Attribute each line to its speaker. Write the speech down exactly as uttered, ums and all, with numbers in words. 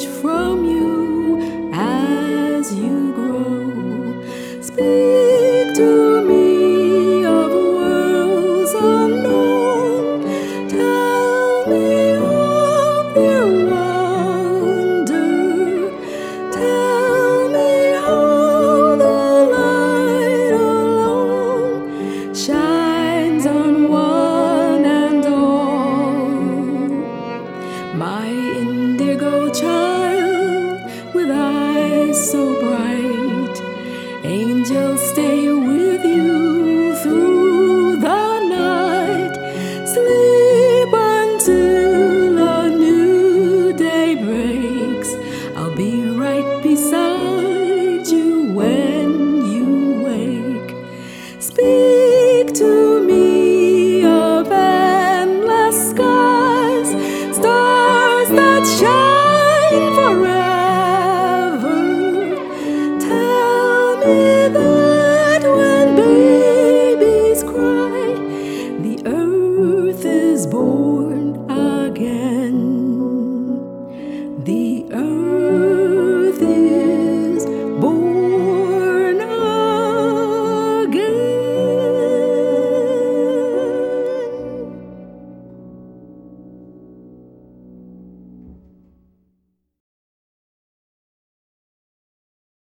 Speaker 1: from you as you grow. Speak to me of worlds unknown. Tell me of their wonder. Tell me how the light alone shines on one and all. My indigo child with eyes so bright, angels stay with you through the night. Sleep until a new day breaks. I'll be right beside you when you wake. Speak to me of endless skies, stars that shine forever. Tell me that when babies cry, the earth is born again. The earth